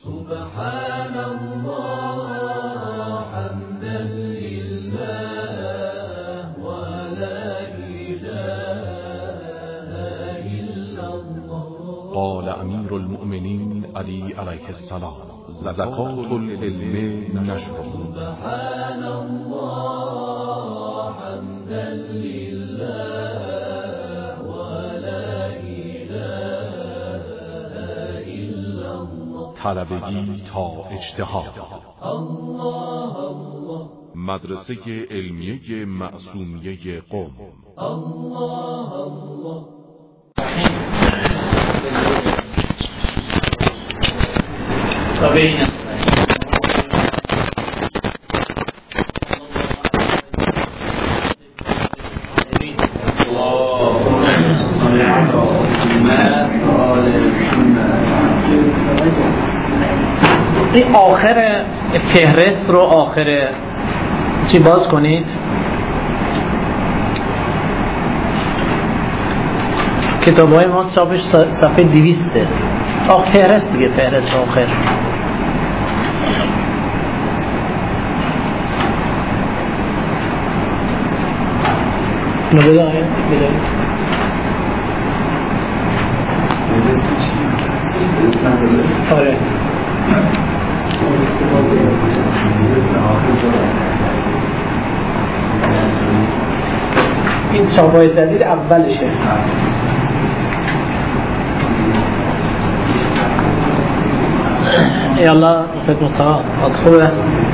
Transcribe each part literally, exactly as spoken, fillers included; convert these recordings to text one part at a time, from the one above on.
سبحان الله حمدا لله ولا إله إلا الله. قال امیر المؤمنین علی علیه السلام: زکات العلم نشر. سبحان الله حمدا لله ولا إله إلا الله. طلبگی تا اجتهاد. الله الله. مدرسه علمیه معصومیه قم. الله الله. تابعین این آخر فهرست رو آخر چی باز کنید. کتاب های ما چاپش صفحه دویسته. آخر فهرست دیگه، فهرست آخر. اینو بداید بداید آره این چاپای جدید اولشه. ای الله سید مصطفی خوبه.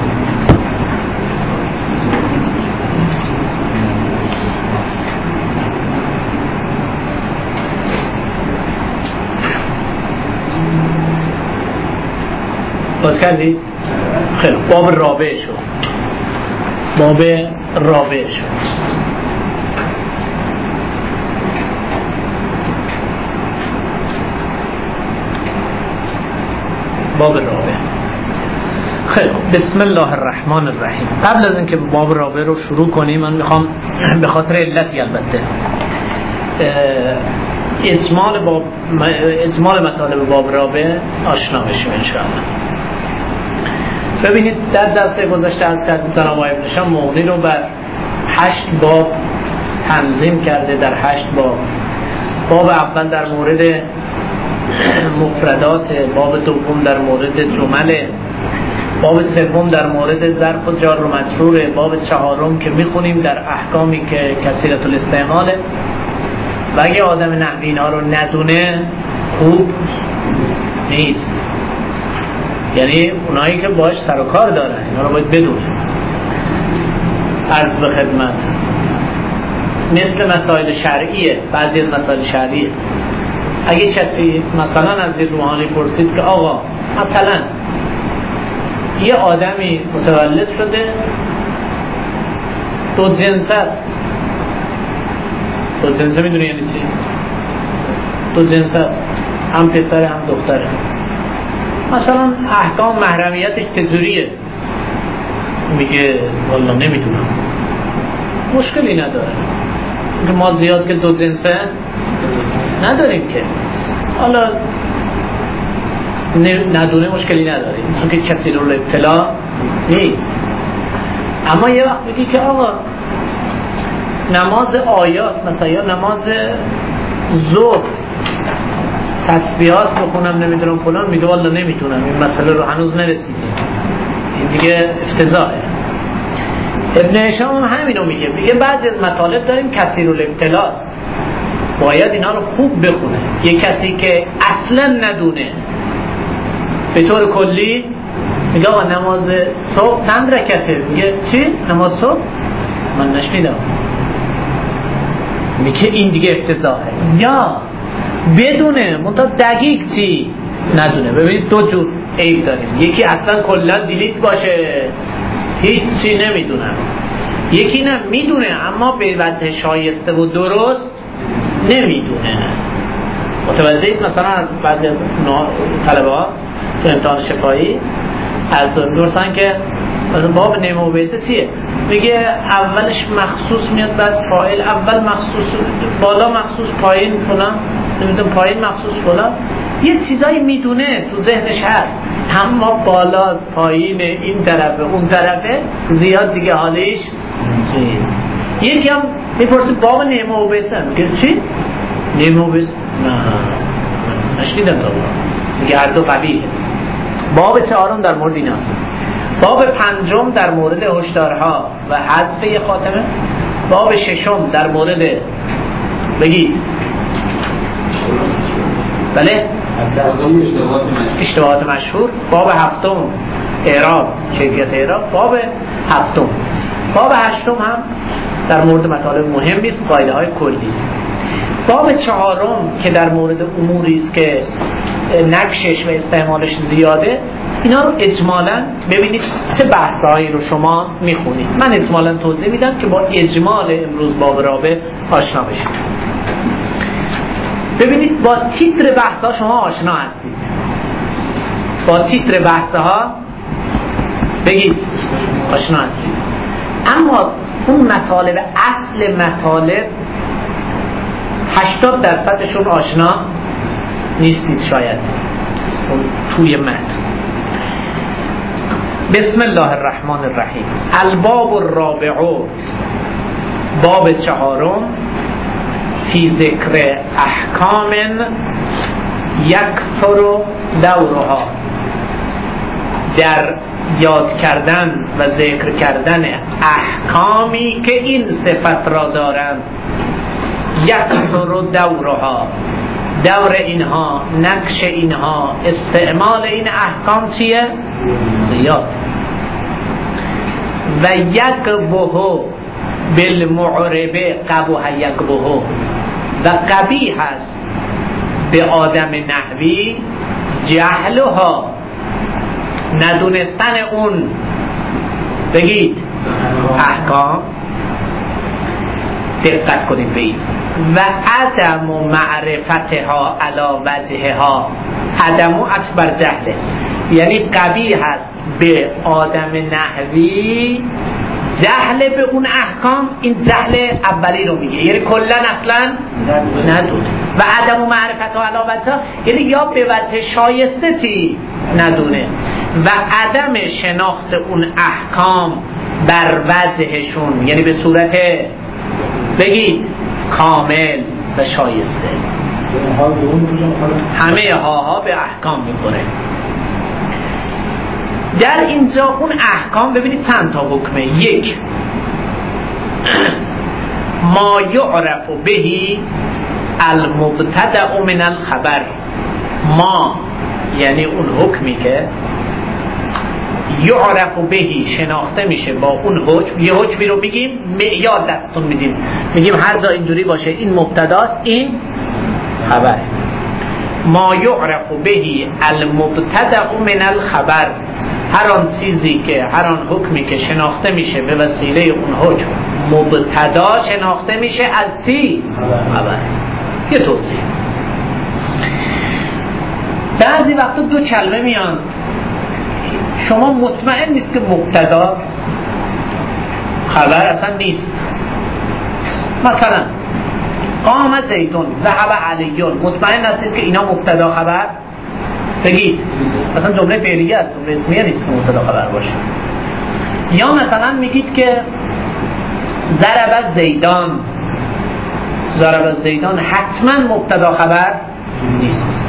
باز کردید؟ خیلی باب رابع شد. باب رابع شد. باب رابع. خیلی بسم الله الرحمن الرحیم. قبل از اینکه باب رابع رو شروع کنیم من میخوام به خاطر علتی البته اجمال باب اجمال مطالب باب رابع آشنا بشیم ان شاء الله. ببینید در جلسه گذشته از کردیم جناب آقای ابن هشام مغنی رو بر هشت باب تنظیم کرده. در هشت باب، باب اول در مورد مفردات، باب دوم در مورد جمل، باب سوم در مورد ظرف و جار و مجرور، باب چهارم که میخونیم در احکامی که کثیرة الاستعماله و اگه آدم نحوی اینا رو ندونه خوب نیست. یعنی اونایی که باش سر و کار دارن اینا رو باید بدونه. عرض به خدمت مثل مسائل شرعیه، بعضی از مسائل شرعیه. اگه کسی مثلا از این روحانی پرسید که آقا مثلا یه آدمی متولد شده دو جنس است. دو جنس میدونی یعنی چی؟ دو جنس است، هم پسره هم دختره. مثلا احکام محرمیتش چجوریه؟ میگه والله نمیدونم. مشکلی نداره که ما زیاد که دو جنسه نداریم که حالا ندونه مشکلی نداریم چون که کسی رو ابتلا نیست. اما یه وقت بگی که آقا نماز آیات مثلا یا نماز ظهر تسبیحات بخونم نمیدونم فلان، میگه والله نمیتونم، این مسئله رو هنوز نرسیدیم، این دیگه افتضاحه. ابن هشام هم همینو میگه، میگه بعضی از مطالب داریم کثیرالابتلاست، باید اینا رو خوب بخونه. یه کسی که اصلا ندونه به طور کلی میگه آقا نماز صبح چند رکعته؟ میگه چی؟ نماز صبح؟ من نشنیدم. میگه این دیگه افتضاحه. یا بدونه منتها دقیق چی ندونه. ببینید دو جور عیب داریم، یکی اصلا کلا دیلیت باشه هیچی نمیدونم، یکی نه میدونه اما به وجه شایسته و درست نمیدونه. متوجهید؟ مثلا از بعضی از طلبه ها تو امتحان شفایی از درستن که باب نیمه و بیسه چیه؟ میگه اولش مخصوص میاد بعد فاعل، اول مخصوص بالا مخصوص پایین فلان، نمیدونم پایین مخصوص فلان، یه چیزایی میدونه تو ذهنش هست اما بالا پایین این طرفه اون طرفه زیاد دیگه حالش نیست. یکی هم میپرسه باب نیمه و بسن، میگه چی؟ نیمه و بسن؟ نه نشنیدم تا بابا. میگه هر دو قبیله. باب چهارم در مورد این هست. باب پنجم در مورد هشدارها و حذف یه خاتمه. باب ششم در مورد بگید بله اشتباهات مشهور. باب هفتم اعراب، کیفیت اعراب. باب هفتم. باب هشتم هم در مورد مطالب مهمی است، قاعده های کلی است. باب چهارم که در مورد اموری است که نقشش و استعمالش زیاده، اینا رو اجمالاً ببینید چه بحثایی رو شما میخونید. من اجمالاً توضیح میدم که با اجمال امروز باب رابع آشنا بشید. ببینید با تیتر بحث‌ها شما آشنا هستید. با تیتر بحث‌ها بگید آشنا هستید. اما اون مطالب، اصل مطالب هشتاد درصدشون آشنا نیستید شاید توی متن. بسم الله الرحمن الرحیم. الباب الرابع، باب چهارم، فی ذکر احکام یکثر دورها، در یاد کردن و ذکر کردن احکامی که این صفت را دارند. یکثر دورها، دور اینها، نقش اینها، استعمال این احکام چیه؟ زیاد. و یکبه بالمعربه قبح یکبه، و قبیح هست به آدم نحوی جهلها، ندونستن اون بگید احکام. دقت کنید بید. و عدم معرفتها علی وجهها، عدم اکبر جهله، یعنی قبیح هست به آدم نحوی جهل به اون احکام. این جهل اولی رو میگه، یعنی کلا اصلا ندونه. و عدم معرفتها علی وجهها یعنی یا به وجه شایسته چی ندونه، و عدم شناخت اون احکام بر وجهشون، یعنی به صورت بگید کامل و شایسته. همه هاها به احکام میکنه. در اینجا اون احکام ببینید چند تا حکمه. یک، ما یعرف بهی المبتدأ من الخبر. ما یعنی اون حکمی که یعرف بهی شناخته میشه با اون حکم. یه حکمی رو میگیم، معیار دستتون میدیم، میگیم هر جا اینجوری باشه این مبتداست این خبر. ما یعرف بهی المبتدأ من الخبر، هر آن چیزی که هر آن حکمی که شناخته میشه به وسیله اون حکم، مبتدا شناخته میشه از چی؟ خبر. یه توضیح. بعضی وقتا دو کلمه میان شما مطمئن نیست که مبتدا خبر اصلا نیست. مثلا قام زیدون، ذهب علیون، مطمئن هستید که اینا مبتدا خبر؟ بگید. مثلا جمله فعلیه است، جمله اسمیه نیست که مبتدا خبر باشه. یا مثلا میگید که ضرب زیدان، ضرب زیدان حتما مبتدا خبر نیست.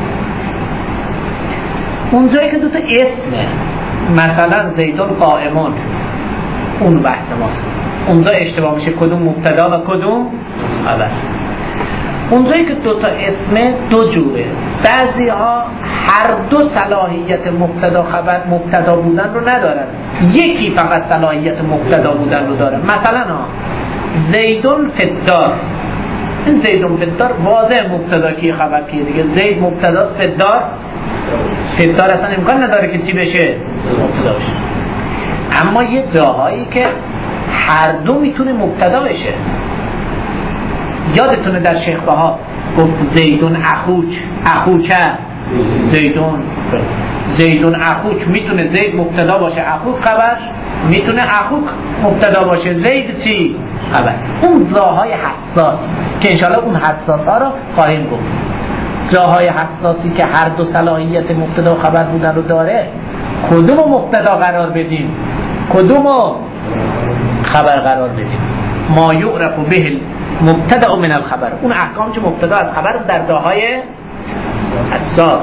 اونجایی که دوتا اسمه، مثلا زیدون قائمون، اون بحث ماست. اونجا اشتباه میشه کدوم مبتدا و کدوم خبر. اونجایی که دوتا اسمه دو جوره. بعضی ها هر دو صلاحیت مبتدا خبر مبتدا بودن رو ندارن، یکی فقط صلاحیت مبتدا بودن رو داره. مثلا ها زیدون فدار، این زیدون فدار واضح مبتدا کی خبر کیه دیگه. زید مبتداست، فدار فدار اصلا امکان نداره که چی بشه مبتدا بشه. اما یه جاهایی که هر دو میتونه مبتدا بشه. یادتونه در شیخ بها گفت زیدون اخوچ، اخوچه زیدون، زیدون اخوچ میتونه زید مبتدا باشه، اخوک خبر، میتونه اخوک مبتدا باشه، زید چی خبر. اون جاهای حساس که انشاءالله اون حساس ها رو خواهیم گفت. جاهای حساسی که هر دو صلاحیت مبتدا و خبر بودن رو داره، کدوم مبتدا قرار بدیم کدوم خبر قرار بدیم؟ ما یعرف به مبتدا من الخبر، اون احکام که مبتدا از خبر در جاهای حساس.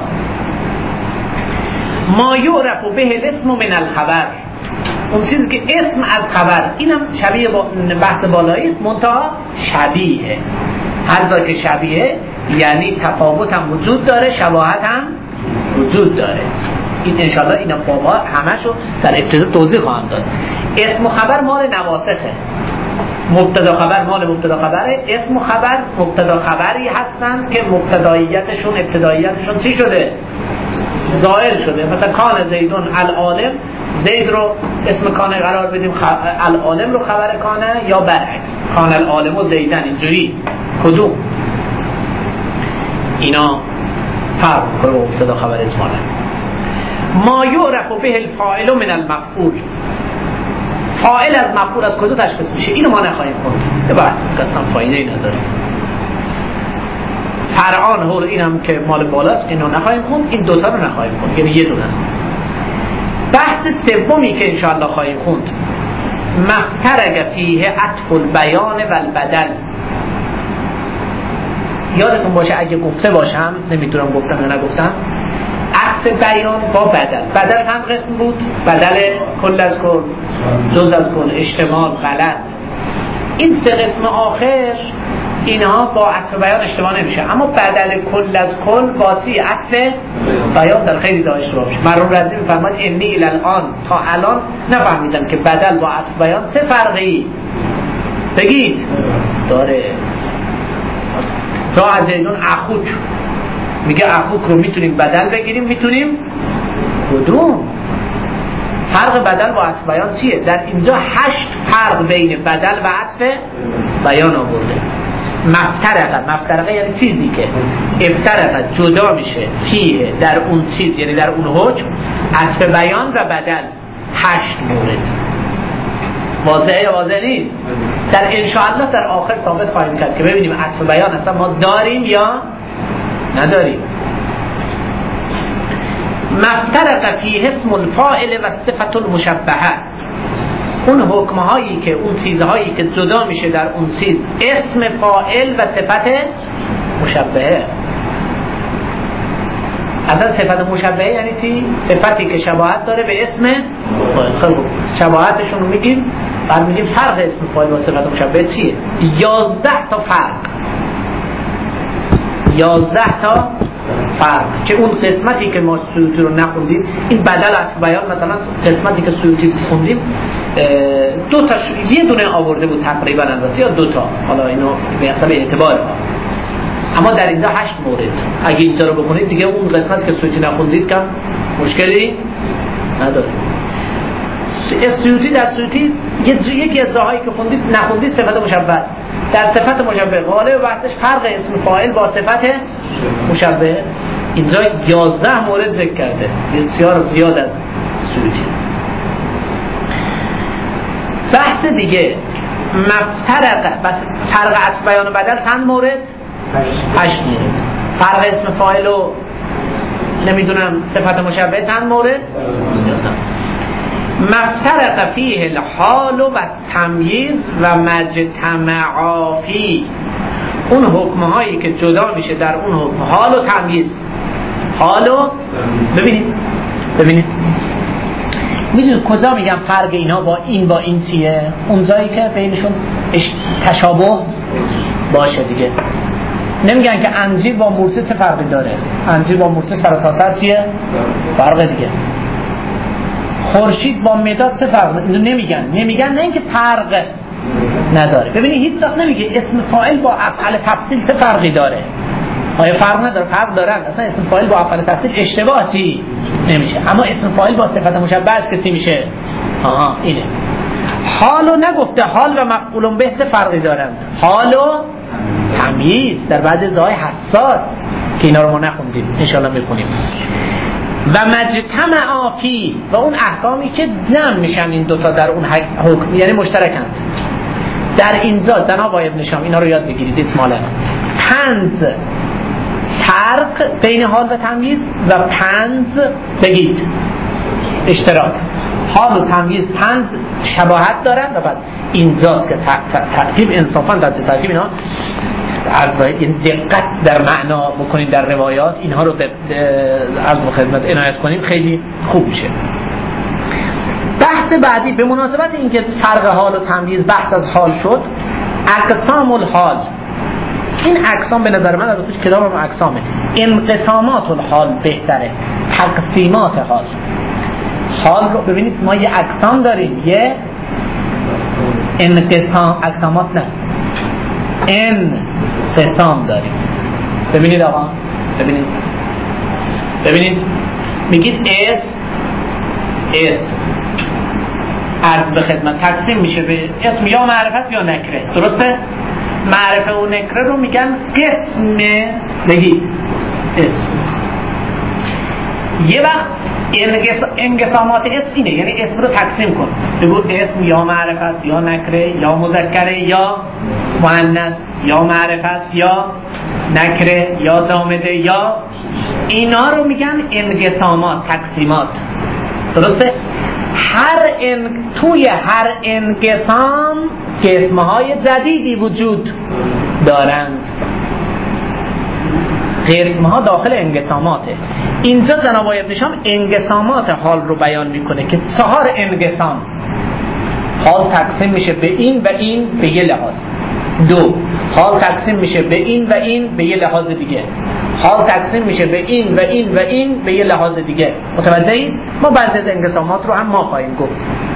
ما یعرف به الاسم من الخبر، اون چیزی که اسم از خبر، اینم شبیه با بحث بالایی است، منتها شبیه. هر جا که شبیه یعنی تفاوت هم وجود داره، شباهت هم وجود داره. این انشاءالله اینا بابا همشو در ابتدا توضیح خواهم داد. اسم و خبر مال نواسخه، مبتدا خبر مال مبتدا خبره. اسم و خبر مبتدا خبری هستن که مبتداییتشون ابتداییتشون چی شده؟ زائل شده. مثلا کان زیدون العالم، زید رو اسم کانه قرار بدیم، خ... العالم رو خبر کانه، یا برعکس کان العالم و زیدن، اینجوری کدوم؟ اینا فرق کنه با مبتدا خبر اجمالا. ما یعرف به الفاعل من المفعول، فاعل از مفعول از کدوم تشخیص میشه؟ اینو ما نخواهیم خوند، به بحث که اصلا فایده‌ای نداره. فرعان هول اینم که مال بالاست، اینو نخواهیم خوند، این دوتا رو نخواهیم خوند، یعنی یه دونه است. بحث سومی که انشاءالله خواهیم خوند، مفترق فیه عطف البیان و البدل. یادتون باشه اگه گفته باشم، نمیدونم گفتم یا نگفتم، عطف بیان با بدل. بدل هم قسم بود، بدل کل از کل، جز از کل، اشتمال، غلط. این سه قسم آخر اینها با عطف بیان اشتباه نمیشه، اما بدل کل از کل باتی عطف بیان در خیلی جا اشتباه میشه. مرحوم رضی میفرماید انی الان، تا الان نفهمیدم که بدل با عطف بیان چه فرقی بگید داره. تا از زیدون اخوک، میگه اخوک رو میتونیم بدل بگیریم، میتونیم کدوم؟ فرق بدل با عطف بیان چیه؟ در اینجا هشت فرق بین بدل و عطف بیان آورده. مفترقه، مفترقه یعنی چیزی که افترقه جدا میشه، فیه در اون چیز، یعنی در اون حکم، عطف بیان و بدل هشت مورد. واضحه یا واضح نیست؟ در انشاءالله در آخر ثابت خواهیم کرد که ببینیم عطف بیان اصلا ما داریم یا نداریم. مفترق فیه اسم الفاعل و صفت المشبهه، اون حکمهایی که اون چیزهایی که جدا میشه در اون چیز، اسم فاعل و صفت مشبهه. اصلا صفت مشبهه یعنی چی؟ صفتی که شباهت داره به اسم فاعل. شباهتشون رو میگیم، بعد میگیم فرق اسم فاعل و صفت مشبهه چیه. یازده تا فرق، یازده تا فرق که اون قسمتی که ما سیوطی رو نخوندیم، این بدل عطف بیان مثلا قسمتی که سیوطی خوندیم دو تا یه دونه آورده بود تقریبا، البته یا دو تا، حالا اینو به حساب اعتبار ها. اما در اینجا هشت مورد. اگه اینجا رو بخونید دیگه اون قسمتی که سیوطی نخوندید کم مشکلی نداره. سیوطی در سیوطی یکی از جاهایی که خوندید نخوندید صفت مشبه، در صفت مشبه غالب بحثش فرق اسم فاعل با صفت مشبه. اینجا یازده مورد ذکر کرده، بسیار زیاد از سیوطی. بحث دیگه مفترقه، بس فرق عطف بیان و بدل چند مورد؟ هشت مورد. فرق اسم فاعل و نمیدونم صفت مشبه چند مورد؟ مفترق فیه الحال و تمییز و مجتمعا فیه، اون حکمهایی که جدا میشه در اون حکم، حال و تمییز. حالو ببینید ببینید میدونید کجا میگم فرق اینا با این با این چیه؟ اون جایی که بینشون تشابه باشه دیگه. نمیگن که انجیر با مورچه چه فرقی داره؟ انجیر با مورچه سر تا سر چیه؟ فرق دیگه. خورشید با مداد چه فرق داره؟ اینو نمیگن. نمیگن نه اینکه فرق نداره. ببینید هیچ وقت نمیگه اسم فاعل با افعال تفصیل چه فرقی داره. آیا فرق نداره؟ فرق دارن. اصلا اسم فاعل با افعال تفصیل اشتباه چی نمیشه. اما اسم فاعل با صفت مشبه است که چی میشه؟ آها اینه. حالو نگفته حال و مفعول به چه فرقی دارند؟ حالو تمییز در بعضی جاهای حساس که اینا رو ما نخوندیم، ان شاء الله میخونیم. و مجتمع فی و اون احکامی که جمع میشن این دوتا در اون حکم، یعنی مشترکند. در اینجا جناب آقای ابن شام اینا رو یاد بگیرید، اسماله تنز فرق بین حال و تمییز و پنج بگید اشتراک. حال و تمییز پنج شباهت دارن و بعد اینجاست که ترکیب انصافا در ترکیب اینا عرض باید دقت در معنا بکنید در روایات، اینها رو عرض به خدمت عنایت کنیم خیلی خوب میشه. بحث بعدی به مناسبت اینکه فرق حال و تمییز بحث از حال شد، اقسام الحال. این اقسام به نظر من از توش کتابم اقسامه. انقسامات الحال بهتره، تقسیمات حال. حال رو ببینید ما یه اقسام داریم، یه انقسام، اقسامات نه انقسام داریم. ببینید آقا، ببینید ببینید میگید اس اس عرض به خدمت تقسیم میشه به اسم یا معرفت یا نکره، درسته؟ معرفه و نکره رو میگن قسم، بگید اسم. یه وقت انقسامات اسم اینه، یعنی اسم رو تقسیم کن، بگو اسم یا معرفت یا نکره یا مذکره یا مؤنث یا معرفت یا نکره یا جامده یا، اینا رو میگن انقسامات، تقسیمات، درسته؟ هر ان... توی هر انقسام قسمهای جدیدی وجود دارند، قسمها داخل انقساماته. اینجا جناب آقای ابن هشام انقسامات حال رو بیان میکنه که چهار انقسام حال تقسیم میشه به این و این به یه لحاظ، دو حال تقسیم میشه به این و این به یه لحاظ دیگه، حال تقسیم میشه به این و این و این به یه لحاظ دیگه. متوجهید؟ ما بعضی از انقسامات رو هم ما خواهیم گفت.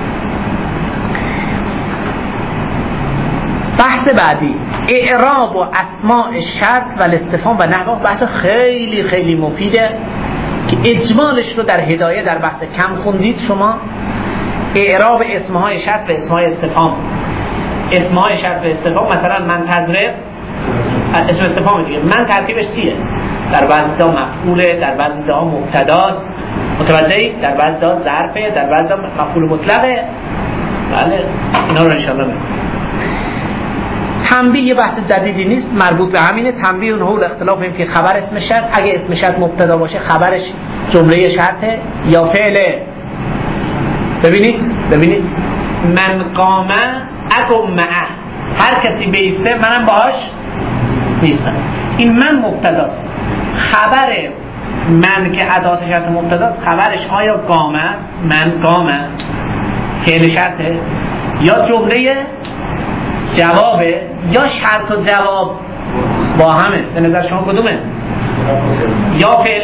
بحث بعدی اعراب و اسماء شرط و الاستفهام و نحوه. بحث خیلی خیلی مفیده که اجمالش رو در هدایه در بحث کم خوندید شما. اعراب اسمهای شرط و اسمهای استفهام. اسمهای شرط و استفهام مثلا من تضرب، اسم استفهام دیگه، من ترکیبش چیه؟ در بعضی جا مفعوله، در بعضی جا مبتداست، متوجهید؟ در بعضی جا ظرفه، در بعضی جا مفعول مطلقه. بله اینا رو انشاءالله می‌خونیم. تنبیه یه بحث جدیدی نیست، مربوط به همینه. تنبیه اون حول اختلاف این که خبر اسم شرط، اگه اسم شرط مبتدا باشه خبرش جمله شرطه یا فعله. ببینید ببینید من قامه اقم معه، هر کسی بیسته منم باهاش بیستم. این من مبتداست، خبر من که ادات شرط مبتداست خبرش آیا قامه، من قامه فعل شرطه یا جمله جوابه یا شرط و جواب با همه؟ به نظر شما کدومه؟ یا فعل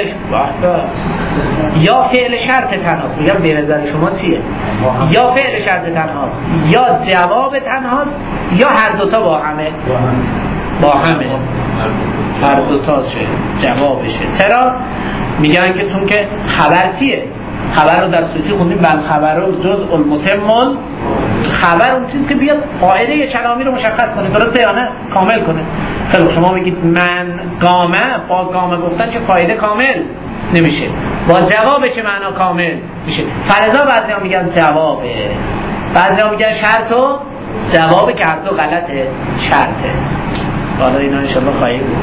یا فعل شرط تنهاست. میگم به نظر شما چیه؟ یا فعل شرط تنهاست یا جواب تنهاست یا هر دوتا با همه؟ با همه هر دوتاشه، جوابشه. چرا؟ میگن که تون که خبر چیه؟ خبر رو در سوچی خوندیم، بل خبر رو جز المتمون، خبر اون چیز که بیاد قاعده کلامی رو مشخص کنه، درسته یا نه؟ کامل کنه. خیلی شما میگید من قامه، با قامه گفتن که فایده کامل نمیشه، با جوابه که معنا کامل میشه. فرضا بعضی ها میگن جوابه، بعضی ها میگن شرط و جوابه که هر دو غلطه، شرطه. حالا اینا انشاءالله خواهیم بود.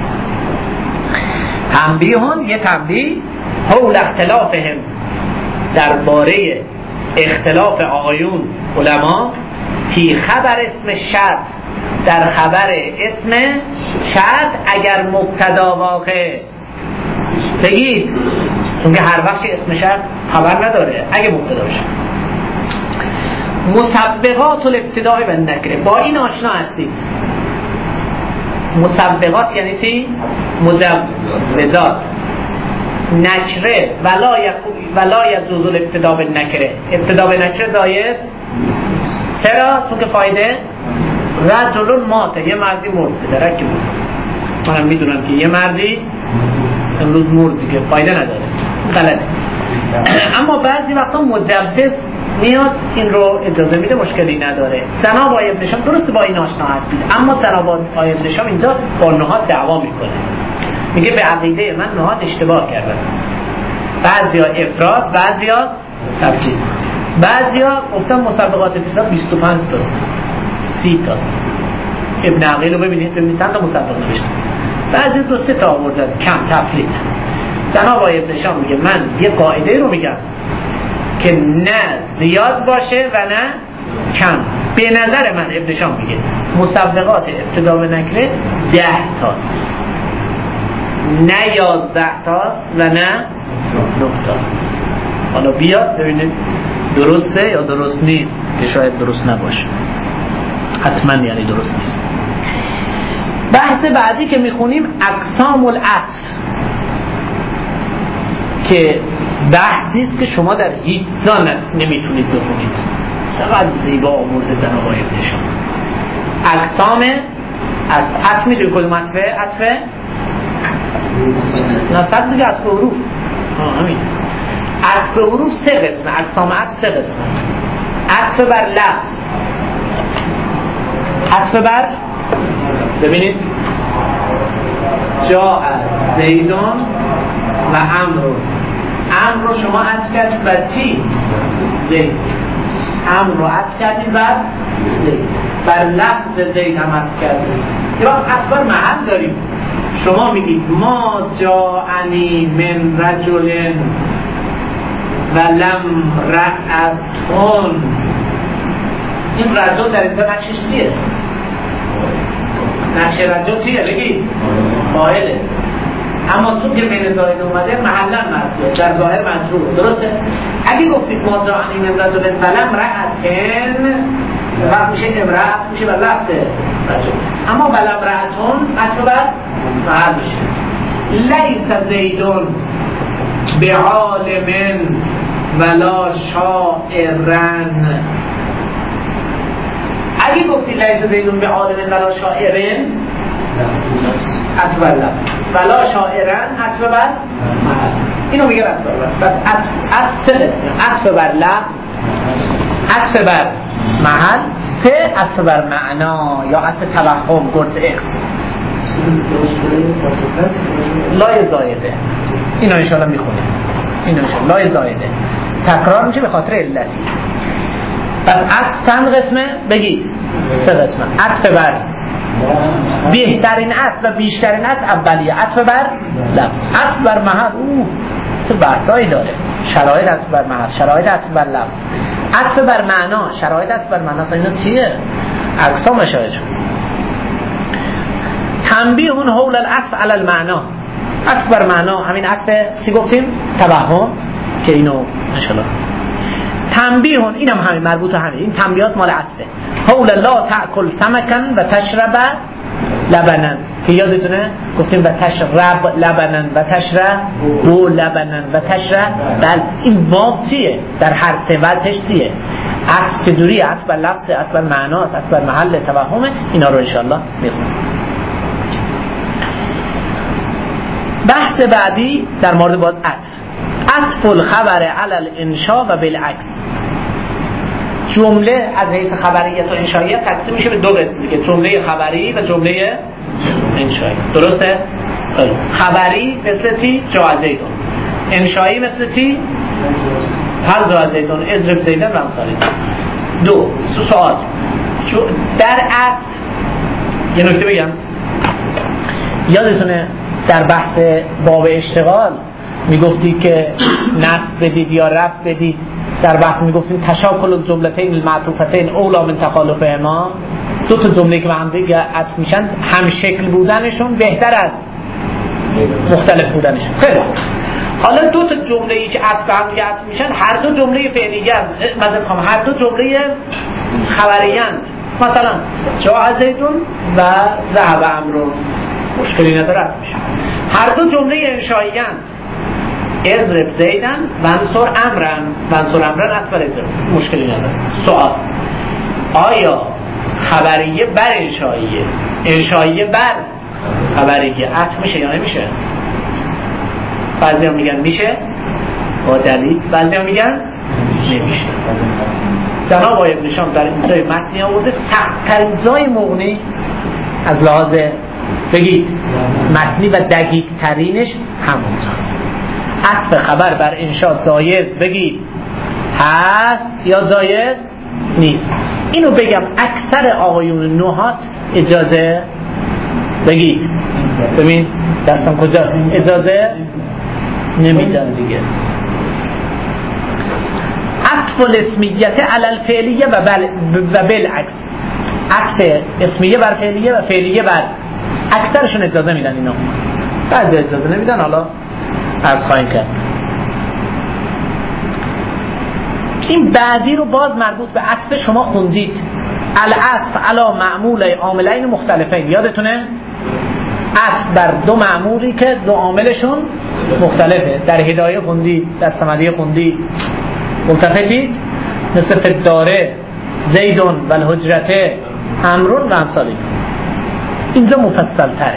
تنبیهون، یه تنبیه حول اختلافهم، درباره اختلاف آقایون علما فی خبر اسم شرط، در خبر اسم شرط اگر مبتدا واقع، بگید چون که هر وقت اسم شرط خبر نداره اگه مبتدا باشه. مسبقات الابتداء و نکره، با این آشنا هستید. مسبقات یعنی چی؟ مجوزات. نکره ولا یکو ولا یجوز الابتداء بالنکره، ابتدا به نکره جایز. چرا؟ چون که فایده رجل ماته، یه مردی مرد، درک بود. منم میدونم که یه مردی امروز مرد دیگه، فایده نداره، غلطه. اما بعضی وقتا مجوز میاد این رو اجازه میده، مشکلی نداره. جناب آقای ابن هشام درسته با این آشنا هستید، اما جناب آقای ابن هشام اینجا با نهاد دعوا میکنه، میگه به عقیده من نهاد اشتباه کردن. بعضیا افراد، بعضیا تفصیل، بعضیا گفتن مسابقات ابتدا بیست و پنج تاست، سی تاست. ابن عقیل رو ببینید، ببینید چند تا مسابقه نوشته. بعضی دو سه تا آوردن کم تفرید. جناب آقای ابن هشام میگه من یه قاعده رو میگم که نه زیاد باشه و نه کم. به نظر من ابن هشام میگه مسبقات ابتدا به نکره ده تاست، نه یازده تاست و نه نه تاست. حالا بیاد ببینید درسته یا درست نیست، که شاید درست نباشه، حتما یعنی درست نیست. بحث بعدی که میخونیم اقسام العطف، که بحثی است که شما در هیچ جا نمیتونید بخونید. چقدر زیبا آورده جناب آقای ابن هشام. اقسام عطف میدونی کدوم عطفه؟ عطفه نصد دیگه عطف حروف. ها همین عطف حروف سه قسمه. اقسام عطف سه قسمه: عطف بر لفظ، عطف بر، ببینید جاء زیدون و عمرو. عمرو رو شما عطف کردید بر چی؟ زید. عمرو رو عطف کردید بر زید. بر لفظ زید هم عطف کردید. یه وقت عطف بر محل داریم. شما میگید ما جاءنی من رجل ولم رأتون. این رجل در اینجا نقشش چیه؟ نقش رجل چیه؟ بگید فاعله. اما چون که بین زاید اومده محلا مرفوعه، در ظاهر مجرور. درسته؟ اگه گفتید ما جاءنی من رجل ولم رأتن وقت میشه امرأت، میشه بر لفظ رجل. اما ولم رأتون عطف بر محل میشه. لیس زیدون بعالم ولا شاعرن. اگه گفتی لیس زیدون بعالم ولا شاعرن عطف بر لفظ، ولا شاعرن عطف بر محل. اینو میگه عطف بر لفظ. بس عطف سه قسمه: عطف بر لفظ، عطف بر محل، سه عطف بر معنا یا عطف توهم، گرز اکس. لای زایده اینو انشاءالله میخونیم. اینو انشاءالله لای زایده تکرار میشه به خاطر علتی. پس عطف چند قسمه؟ بگید سه قسمه: عطف بر بهترین عطف و بیشترین عطف اولیه، عطف بر لفظ، عطف بر محل. اوه چه بحثایی داره. شرایط عطف بر محل، شرایط عطف بر لفظ، عطف بر معنا، شرایط عطف بر معنا. اینا چیه؟ اقسام شایج. تنبیه اون حول العطف علی المعنا. عطف بر معنا همین عطف چی گفتیم؟ توهم، که اینو انشالله تنبیه اون اینم همین مربوط همین. این تنبیهات مال عطفه. حول لا تأکل سمکن و تشرب لبنن، که یادتونه گفتیم و تشرب لبنن و تشرب بو لبنن و تشرب. بل این واو چیه؟ در هر سه وجهش چیه؟ عطف چجوری؟ عطف بر لفظ، عطف بر معناست، عطف بر محل توهمه. اینا رو انشالله میخونیم. بحث بعدی در مورد باز عطف. عطف الخبر علی الانشاء و بالعکس. جمله از حیث خبریت و انشائیت تقسیم میشه به دو قسم دیگه: جمله خبری و جمله انشایی. درسته؟ خبری مثل چی؟ جاء زیدون. انشایی مثل چی؟ هل جاء زیدون، اضرب زیدن و امثاله. دو سوال در عطف. یه نکته بگم، یادتونه در بحث باب اشتغال میگفتی که نصب بدید یا رفع بدید. در بحث میگفتیم تشاکل الجملتین المعطوفتین اولا من تخالفهما. دو تا جمله که به هم دیگه عطف میشن هم شکل بودنشون بهتر از مختلف بودنشون. خیلی حالا دو تا جمله‌ای که عطف به هم دیگه عطف میشن هر دو جمله فعلیه است، مثلا هر دو جمله خبریه است. مثلا جاء زیدون و ذهب عمرو، مشکلی نداره عطف میشه. هر دو جمله انشائیه است. اضرب زیدن و انصر امرن و انصر امرن عطف بر اضرب، مشکلی نداره. سوال: آیا خبریه بر انشائیه، انشائیه بر خبریه عطف میشه یا نمیشه؟ بعضی هم میگن میشه با دلیل، بعضی هم میگن نمیشه. جناب آقای ابن هشام در این جای متنی آورده سخت‌ترین جای مغنی از لحاظ بگید متنی و دقیق ترینش همونجاست. عطف خبر بر انشاء جایز بگید هست یا جایز نیست؟ اینو بگم اکثر آقایون نحات اجازه بگید ببین دستم کجاست، اجازه نمیدن دیگه. عطف الاسمیت علی الفعلیه و بل و بالعکس، عطف اسمیه بر فعلیه و فعلیه بر اکثرشون اجازه میدن، اینا بعضی اجازه نمیدن. حالا عرض خواهیم کرد. این بعدی رو باز مربوط به عطف شما خوندید، العطف علی معمول عاملین مختلفین. یادتونه عطف بر دو معمولی که دو عاملشون مختلفه. در هدایه خوندید، در صمدیه خوندید، ملتفتید، مثل فداره زیدون و الحجرته امرون و امثالی. اینجا مفصل تره.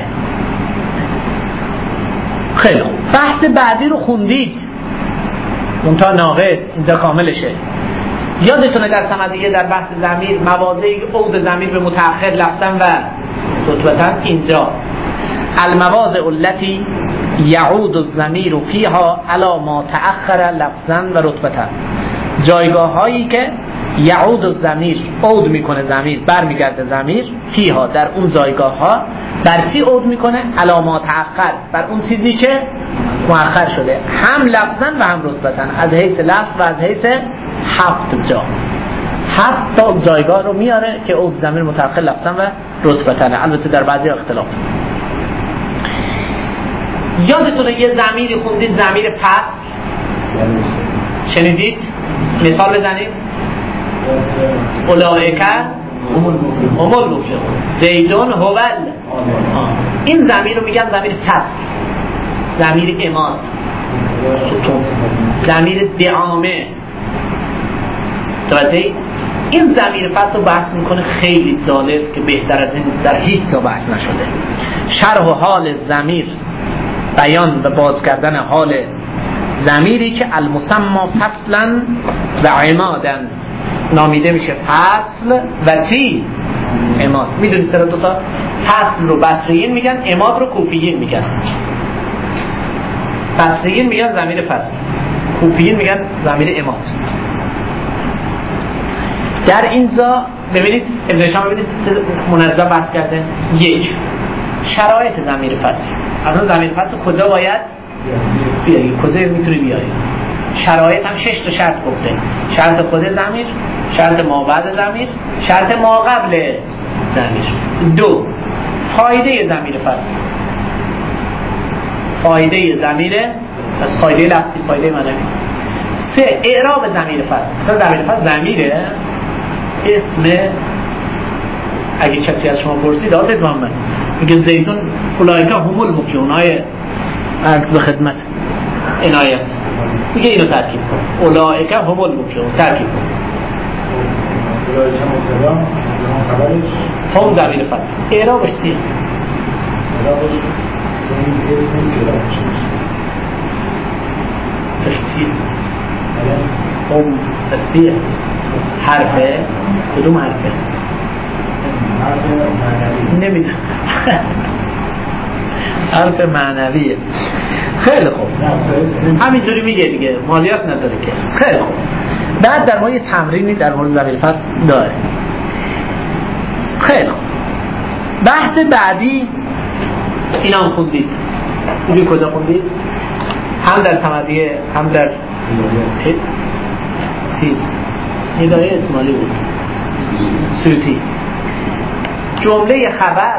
خیلی خوب، بحث بعدی رو خوندید، منتها ناقص، اینجا کاملشه. یادتونه در صمدیه در بحث ضمیر مواضعی عود ضمیر به متأخر لفظا و رتبتا، اینجا المواضع التي یعود الضمیر فیها علی ما تأخر لفظا و رتبتا، جایگاه هایی که یعود الضمیر عود میکنه، ضمیر برمیگرده ضمیر فیها در اون جایگاه ها، بر چی عود میکنه؟ علی ما تأخر، بر اون چیزی که مؤخر شده، هم لفظا و هم رتبتا، از حیث لفظ و از حیث هفت جا، هفت تا جایگاه رو میاره که عود ضمیر متأخر لفظا و رتبتا. البته در بعضی اختلاف. یادتونه یه ضمیری خوندید، ضمیر پس، شنیدید؟ مثال بزنید. اولئک هم المفلحون، زیدون هو. این ضمیر رو میگن ضمیر فصل، ضمیر اماد، ضمیر دعامه. توجه، این ضمیر فصل رو بحث میکنه، خیلی جالب که بهتر از این در هیچ جا بحث نشده. شرح حال ضمیر، بیان و باز کردن حال ضمیری که المسمى فصلا و عمادا، نامیده میشه فصل و چی؟ عماد. میدونید چرا دوتا؟ فصل رو بصریین میگن، عماد رو کوفیین میگن. بصریین میگن ضمیر فصل، کوفیین میگن ضمیر عماد. در اینجا ببینید ابن هشام ببینید منظم بحث کرده. یک، شرایط ضمیر فصل. اصلا ضمیر فصل کجا باید بیاری، کجا میتونی بیاری؟ شرایط هم شش تا شرط گفته. شرط خود ضمیر، شرط ما بعد ضمیر، شرط ما قبل ضمیر. دو، فایده ضمیر فصل، فایده ضمیر پس فایده لفظی، فایده معنوی. سه، اعراب ضمیر فصل. ضمیر فصل ضمیره، اسم، اگه کسی از شما پرسید آسید محمد میگه زیدون اولئک هم المفلحون، های عرض به خدمت عنایت، میگه اینو ترکیب کن، اولئک هم المفلحون، ترکیب کن. اولئک هم مبتدا، خبرش هم ضمیر فصل. اعرابش چیه؟ اعرابش این اسم نیست، اعرابش تشتیه هم تشتیه حرفه. کدوم حرفه؟ نمیدونم. حرف معنویه. خیلی خوب، همینجوری میگه دیگه، مالیات نداره که. خیلی خوب. بعد در ما یه تمرینی در مورد ضمیر فصل داره. خیلی خوب. بحث بعدی اینا هم خوندید. میدونی کجا خوندید؟ هم در صمدیه، هم در چیز هدایه اجمالی بود، سیوطی. جمله خبر،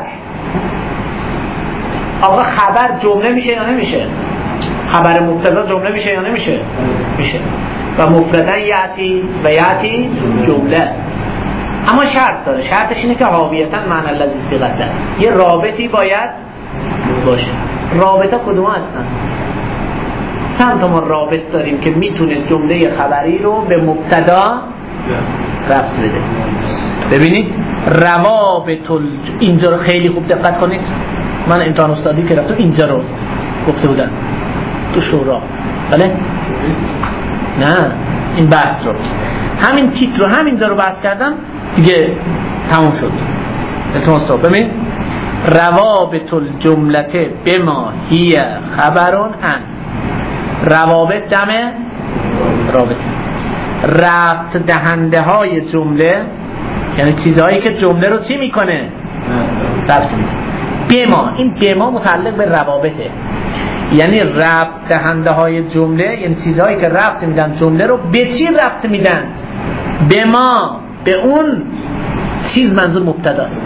آقا خبر جمله میشه یا نمیشه؟ خبر مبتدا جمله میشه یا نمیشه؟ میشه. و مفردن یعتی و یعتی جمله، اما شرط داره. شرطش اینه که حاویتاً معنی الذی صیغته، یه رابطی باید باشه. رابطه کدوم هستن؟ چند تا ما رابط داریم که میتونه جمله خبری رو به مبتدا رفت بده. ببینید روابط ال... اینجا رو خیلی خوب دقت کنید. من امتحان استادی که رفتم اینجا رو گفته بودن تو شورا، بله؟ نه این بحث رو، همین تیتر رو همینجا رو بحث کردم دیگه تموم شد. التماس رو ببین، روابط الجملته بما هی خبرون ان، روابط جمع رابطه، ربط دهنده های جمله، یعنی چیزهایی که جمله رو چی میکنه؟ ربط میده. بما، این بما متعلق به روابطه، یعنی ربط دهنده های جمله، یعنی چیزهایی که ربط میدن جمله رو به چی ربط میدن؟ بما، به اون چیز، منظور مبتداست.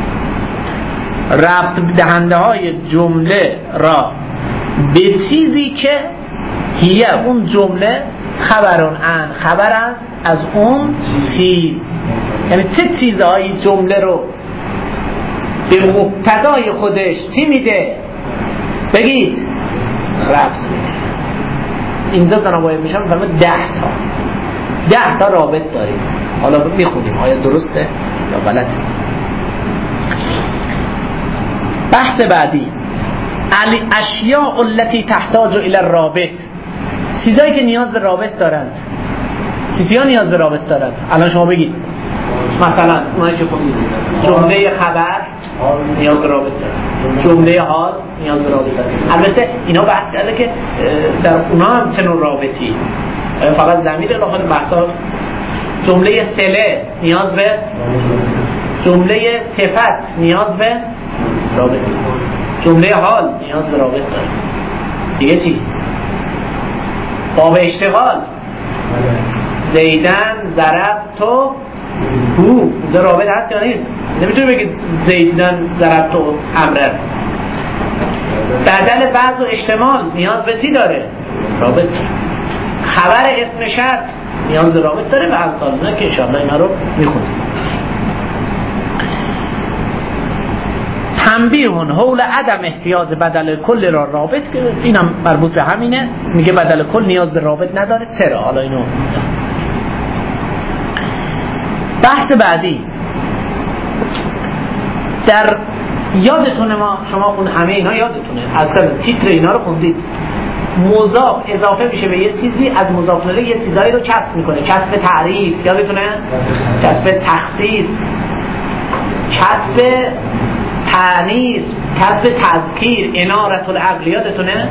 ربط دهنده های جمله را به چیزی که هیه، اون جمله، خبرون ان، خبر است از اون چیز. یعنی چه چیزهایی جمله رو به مبتدای خودش چی میده؟ بگید ربط میده. اینجا دارم باید میشم فرمه ده تا ده تا رابط داریم. حالا میخونیم آیا درسته یا غلطه. بحث بعدی، الاشیاء التي تحتاج الى الرابط، چیزایی که نیاز به رابط دارند. چیزها نیاز به رابط دارند. الان شما بگید مثلا اونایی که جمله خبر نیاز به رابط دارند، جمله حال نیاز به رابط دارند. البته اینا بحث کرده که در اونا هم چه نوع رابطی، فقط ضمیر داخل بحثا. جمله صله نیاز به، جمله صفت نیاز به رابط، جمله حال نیاز به رابط داره. دیگه چی؟ باب اشتغال، زیدن ضربتو هو، اونجا رابط هست یا نیست؟ نمیتونی بگید زیدن ضربتو امره. بدل بعض و اشتمال نیاز به چی داره؟ رابط. خبر اسم شرط نیاز به رابط داره و امثال نه که انشاءالله اینا رو میخونیم. تنبیه حول عدم احتیاج بدل کل را رابط، که اینم مربوط به همینه. میگه بدل کل نیاز به رابط نداره. چرا؟ حالا اینو بحث بعدی. در یادتونه ما شما خون همه اینا یادتونه، اصلا تیتر اینا رو خوندید. مضاف اضافه میشه به یه چیزی، از مضاف الیه یه چیزایی رو کسب میکنه. کسب تعریف یادتونه، کسب تخصیص، کسب تانیث، کسب تذکیر، انارت العقل یادتونه.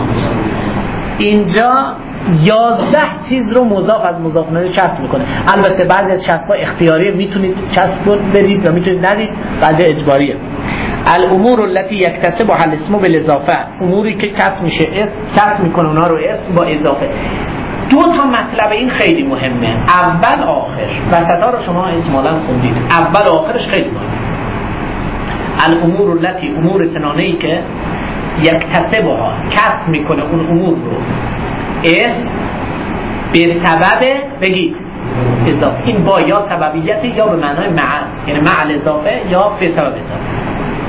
اینجا یازده چیز رو مضاف از مضاف الیه کسب میکنه. البته بعضی از کسب‌ها اختیاریه، میتونید کسب بدید و میتونید ندید، بعضی اجباریه. الامور التي يكتسبها الاسم بالاضافه، اموری که کسب میشه اسم، کسب میکنه اونا رو اسم با اضافه. دو تا مطلب این خیلی مهمه، اول آخر. وسطا رو شما اجمالا خوندید، اول آخرش خیلی مهمه. الامور التي، امور سنانه‌ای که یکتسبها، کسب میکنه اون امور رو اسم به سبب، بگید اضافه. این با یا سببیتی یا به معنای مع، یعنی مع الاضافه یا به سبب اضافه.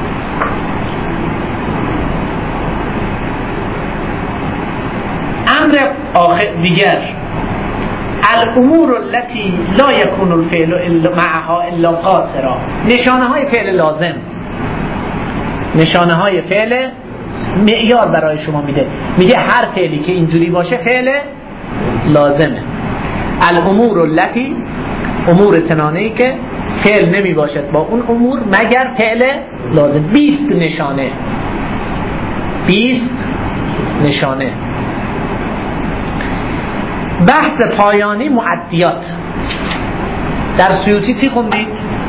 امر آخر دیگر، الامور التي لا يكون الفعل الا معها الا قاصرا، نشانه های فعل لازم، نشانه های فعل معیار برای شما میده. میگه هر فعلی که اینجوری باشه فعل لازمه. الامور التي، امور چنانه‌ای که فعل نمی باشد با اون امور مگر فعل لازم. بیست نشانه، بیست نشانه. بحث پایانی معدیات. در سیوطی چی خوندید؟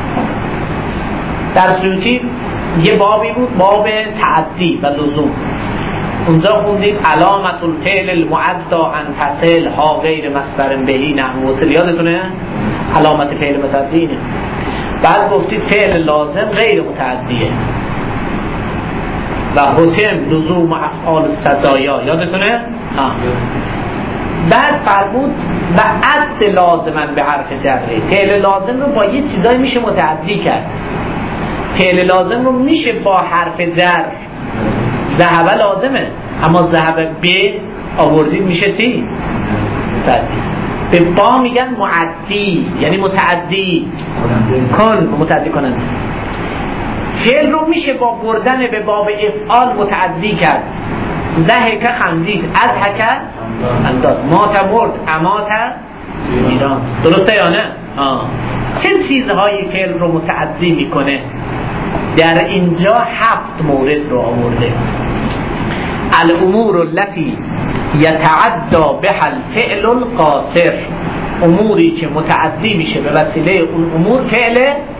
در سیوطی یه بابی بود، باب تعدی و لزوم. اونجا خوندید علامت الفعل المعدا ان تصل ها غیر مصدر بهی نحو وصل، یادتونه؟ علامت فعل متعدی. بعد گفتید فعل لازم غیر متعدیه و حتم لزوم افعال صدایا، یادتونه؟ ها. بعد فرمود و عد لازما به حرف جره، فعل لازم رو با یه چیزایی میشه متعدی کرد. فعل لازم رو میشه با حرف جر، ذهب لازمه اما ذهب ب آوردید میشه چی؟ متعدی. به با میگن معدی، یعنی متعدی کن، متعدی کنن. فعل رو میشه با بردن به باب افعال متعدی کرد. ضحک خندید، اضحک انداز، مات مرد، امات ایران. درسته یا نه؟ آه. چه چیزهایی فعل رو متعدی میکنه؟ در اینجا هفت مورد رو آورده. الامور التي يتعدى بها الفعل القاصر، اموری که متعدی میشه به وسیله اون امور فعل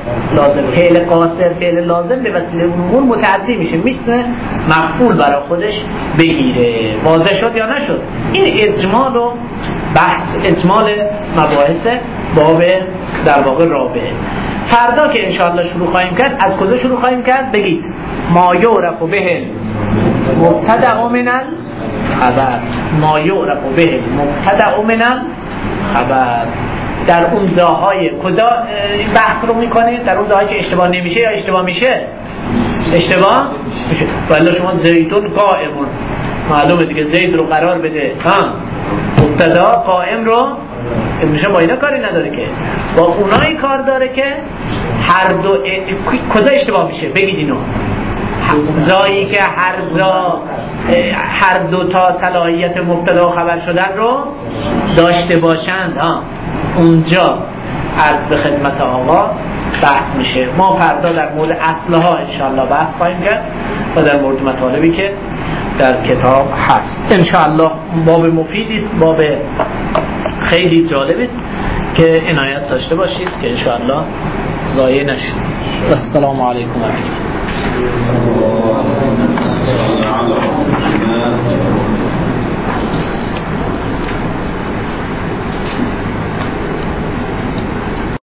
لازم. فعل قاصر فعل لازم به وسیله امور متعدی میشه، میتونه مفعول برای خودش بگیره. واضح شد یا نشد؟ این اجمال و بحث اجمال مباحث باب در واقع رابعه. فردا که انشاءالله شروع خواهیم کرد، از کجا شروع خواهیم کرد؟ بگید ما یعرف به مبتدأ من الخبر. ما یعرف به مبتدأ من الخبر. در اون جاهای کجا این بحث رو میکنه؟ در اون جاهایی که اشتباه نمیشه یا اشتباه میشه؟ اشتباه میشه. ولی شما زیدون قائمون، معلومه دیگه، زید رو قرار بده ها مبتدا، قائم رو میشه، با اینا کاری نداره که، با اونایی کار داره که هر دو ا... کجا اشتباه میشه؟ بگید اینو. جایی که هر جا هر دو تا صلاحیت مبتدا و خبر شدن رو داشته باشند، ها اونجا عرض به خدمت آقا بحث میشه. ما فردا در مورد اصلها انشاءالله بحث خواهیم کرد و در مورد مطالبی که در کتاب هست. انشاءالله باب مفیدی است، باب خیلی جالب است که عنایت داشته باشید که انشاءالله ضایع نشه. السلام علیکم و رحمت الله.